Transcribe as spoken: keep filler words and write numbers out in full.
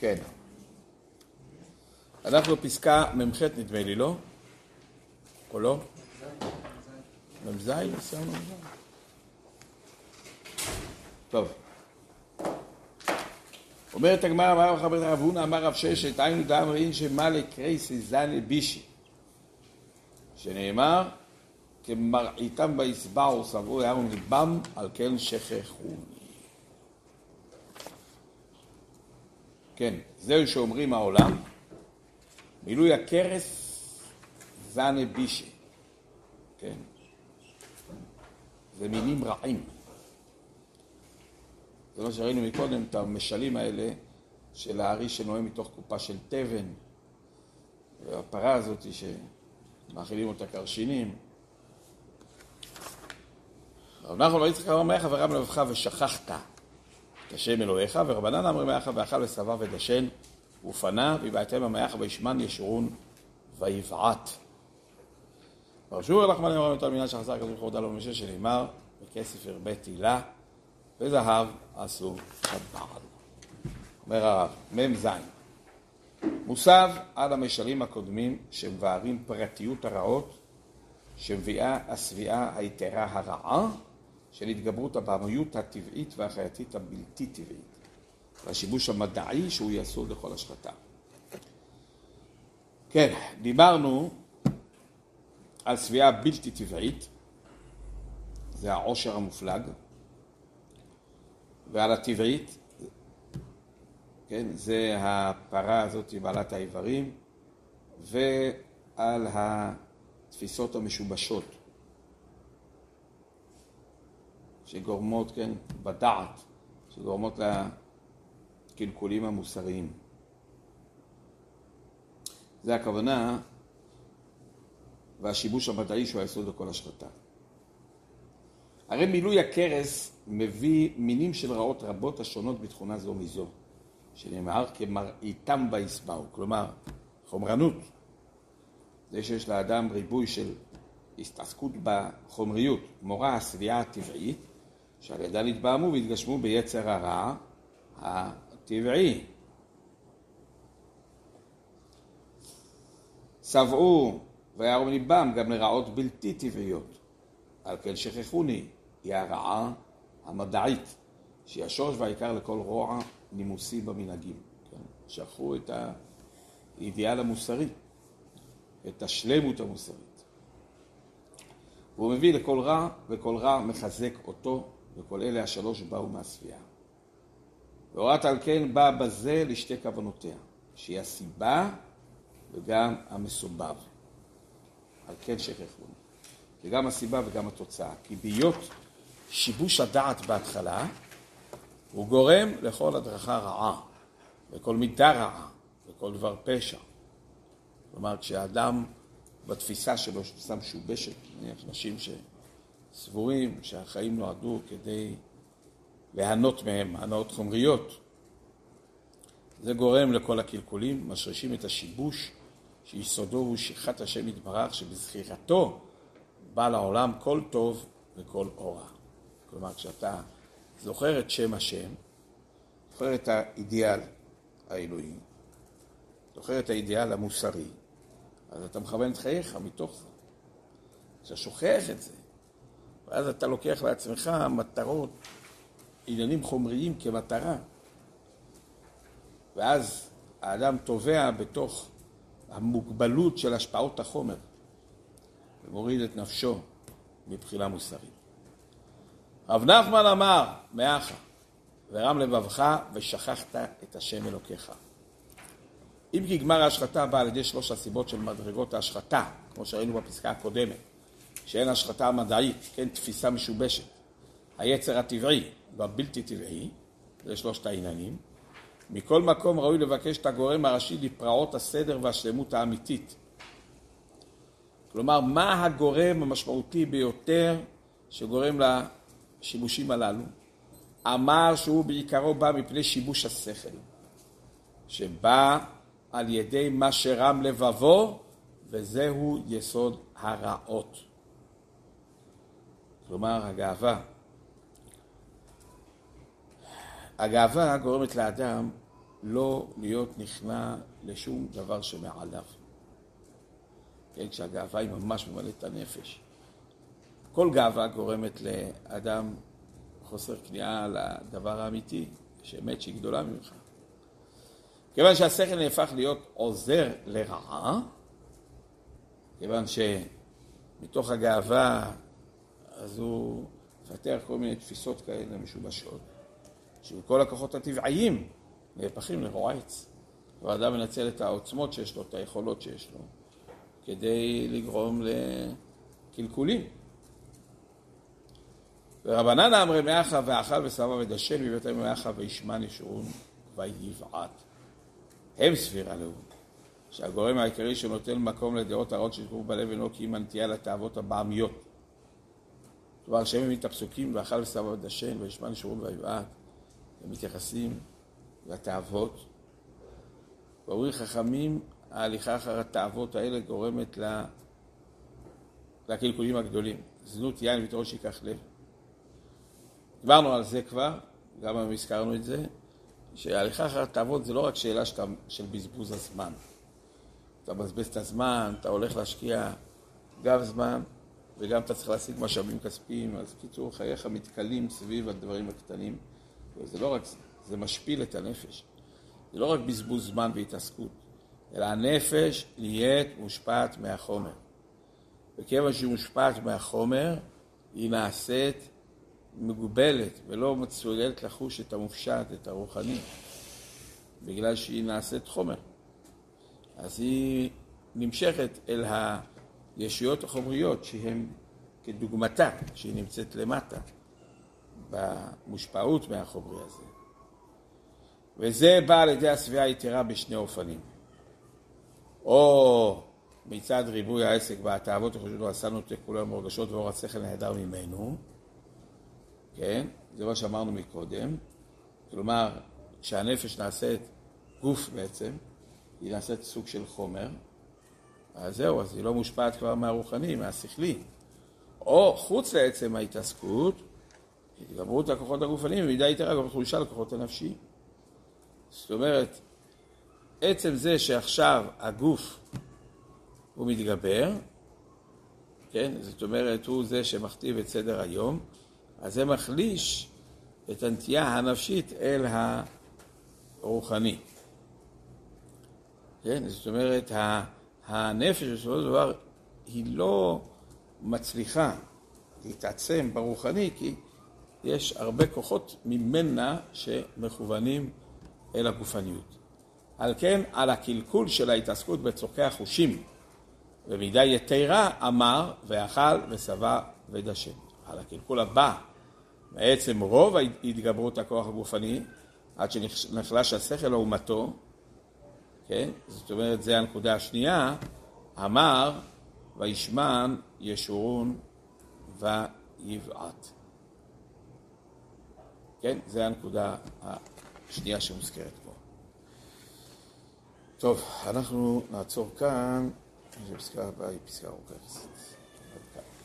כן. אנחנו בפסקה ממ"ח נדמה לי, לא? או לא? ממזי? סיימנו ממזי. טוב. אומרת הגמרא, אמר רב רב הונא אמר רב ששת, היינו דאמרין שמה לקרייס זני בישי. שנאמר, כמראיתם ביסבאו סברו ירום ליבם על כן שכחוני. כן, זהו שאומרים העולם, מילוי הקרס זני בישי. כן. זה מילים רעים. זה מה שראינו מקודם, את המשלים האלה של הארי שנוהם מתוך קופה של תבן, והפרה הזאת שמאכילים אותה קרשינים. רב נחמן בר יצחק אמר מאיך ורם לבבך ושכחת את השם אלוהיך, ורבנן אמר מאיך ואכל ושבע ודשן ופנה, ויבעטם מאיך וישמן ישורון ויבעט. ורשור לחמן אמר יותר מינה שחזר כזו לכבודה לו משש שנאמר, וכסף הרבה תהילה, וזהב עשו הבעל. אומר הרב, מם זין. מוסב על המשלים הקודמים שמבארים פרטיות הרעות, שמביאה הסביעה היתרה הרעה של התגברות הבעמיות הטבעית והחייתית הבלתי טבעית, והשיבוש המדעי שהוא יסוד לכל השחתה. כן, דיברנו על סביעה בלתי טבעית, זה העושר המופלג, ועל הטבעית, כן, זה הפרה הזאת בעלת העיוורים, ועל התפיסות המשובשות, שגורמות, כן, בדעת, שגורמות לקלקולים המוסריים. זה הכוונה, והשיבוש המדעי שהוא היסוד לכל השחתה. הרי מילוי הקרס מביא מינים של רעות רבות השונות בתכונה זו מזו, שנאמר כמראיתם ביסבאו, כלומר חומרנות. זה שיש לאדם ריבוי של הסתעסקות בחומריות, מורה הסביעה הטבעית, שעל ידה נתבהמו והתגשמו ביצר הרע הטבעי. סבעו וירום ליבם גם לרעות בלתי טבעיות, על כן שכחוני היא הרעה המדעית, שהיא השורש והעיקר לכל רוע נימוסי במנהגים. כן? שכחו את האידיאל המוסרי, את השלמות המוסרית. והוא מביא לכל רע, וכל רע מחזק אותו, וכל אלה השלוש באו מהסביעה. והורת על כן באה בזה לשתי כוונותיה, שהיא הסיבה וגם המסובב. על כן שכחוני. זה גם הסיבה וגם התוצאה. כי ביות שיבוש הדעת בהתחלה, הוא גורם לכל הדרכה רעה, לכל מידה רעה, לכל דבר פשע. כלומר, כשהאדם בתפיסה שלו, תפיסה משובשת, אנשים שסבורים שהחיים נועדו כדי להנות מהם, הנאות חומריות, זה גורם לכל הקלקולים, משרישים את השיבוש, שיסודו הוא שכחת השם יתברך, שבזכירתו בא לעולם כל טוב וכל אורה. כלומר, כשאתה זוכר את שם השם, זוכר את האידיאל האלוהי, זוכר את האידיאל המוסרי, אז אתה מכוון את חייך מתוך זה. אתה שוכח את זה, ואז אתה לוקח לעצמך מטרות, עניינים חומריים כמטרה. ואז האדם תובע בתוך המוגבלות של השפעות החומר, ומוריד את נפשו מבחינה מוסרית. רב נחמן אמר, מאחה, ורם לבבך ושכחת את השם אלוקיך. אם כי גמר ההשחתה באה על ידי שלוש הסיבות של מדרגות ההשחתה, כמו שראינו בפסקה הקודמת, שאין השחתה מדעית, כן, תפיסה משובשת, היצר הטבעי והבלתי טבעי, זה שלושת העניינים. מכל מקום ראוי לבקש את הגורם הראשי לפרעות הסדר והשלמות האמיתית. כלומר, מה הגורם המשמעותי ביותר שגורם לשיבושים הללו? אמר שהוא בעיקרו בא מפני שיבוש השכל, שבא על ידי מה שרם לבבו, וזהו יסוד הרעות. כלומר, הגאווה. הגאווה גורמת לאדם לא להיות נכנע לשום דבר שמעליו. כן, כשהגאווה היא ממש ממלאת את הנפש. כל גאווה גורמת לאדם חוסר כניעה לדבר האמיתי, שאמת שהיא גדולה ממך. כיוון שהשכל נהפך להיות עוזר לרעה, כיוון שמתוך הגאווה אז הוא מפתח כל מיני תפיסות כאלה משובשות, שכל הכוחות הטבעיים נהפכים לרועץ. והאדם מנצל את העוצמות שיש לו, את היכולות שיש לו, כדי לגרום לקלקולים. ורבנן אמרי מאחה ואכל ושבע ודשן מבית מאחה וישמן ישורון ויבעט. הם סבירה לו, שהגורם העיקרי שנותן מקום לדעות הרעות ששקרו בלב אינו כי אם הנטייה לתאוות הבעמיות. כלומר, שהם מביא את הפסוקים ואכל ושבע ודשן וישמן ישורון ויבעט, הם מתייחסים לתאוות. ואומרים חכמים, ההליכה אחר התאוות האלה גורמת לקלקולים הגדולים. זנות יין ותראו שיקח לב. דיברנו על זה כבר, גם אם הזכרנו את זה, שההליכה אחר התאוות זה לא רק שאלה שאתה, של בזבוז הזמן. אתה מבזבז את הזמן, אתה הולך להשקיע גם זמן, וגם אתה צריך להשיג משאבים כספיים, אז קיצור חייך מתקלים סביב הדברים הקטנים. וזה לא רק זה, זה משפיל את הנפש. זה לא רק בזבוז זמן והתעסקות, אלא הנפש נהיית מושפעת מהחומר. וכיוון שהיא מושפעת מהחומר, היא נעשית מגובלת ולא מסוגלת לחוש את המופשט, את הרוחני, בגלל שהיא נעשית חומר. אז היא נמשכת אל הישויות החומריות שהן כדוגמתה, שהיא נמצאת למטה, במושפעות מהחומרי הזה. וזה בא על ידי הסביעה היתרה בשני אופנים. או מצד ריבוי העסק והתאוות החושבות עשינו את כולם מורגשות ואור השכל נהדר ממנו. כן? זה מה שאמרנו מקודם. כלומר, כשהנפש נעשית גוף בעצם, היא נעשית סוג של חומר, אז זהו, אז היא לא מושפעת כבר מהרוחני, מהשכלי. או חוץ לעצם ההתעסקות, התגברות הכוחות הגופניים, ומידה יתרה גם חולשה לכוחות הנפשיים. זאת אומרת, עצם זה שעכשיו הגוף הוא מתגבר, כן? זאת אומרת, הוא זה שמכתיב את סדר היום, אז זה מחליש את הנטייה הנפשית אל הרוחני. כן? זאת אומרת, הנפש בסופו של דבר היא לא מצליחה להתעצם ברוחני, כי יש הרבה כוחות ממנה שמכוונים אל הגופניות. על כן, על הקלקול של ההתעסקות בצורכי החושים, במידה יתרה אמר ואכל ושבע ודשן. על הקלקול הבא, בעצם רוב התגברות הכוח הגופני, עד שנחלש השכל לעומתו, כן? זאת אומרת, זה הנקודה השנייה, אמר וישמן ישורון ויבעט. כן? זה הנקודה השנייה שמוזכרת פה. טוב, אנחנו נעצור כאן. הפסקה הבאה היא פסקה ארוכה.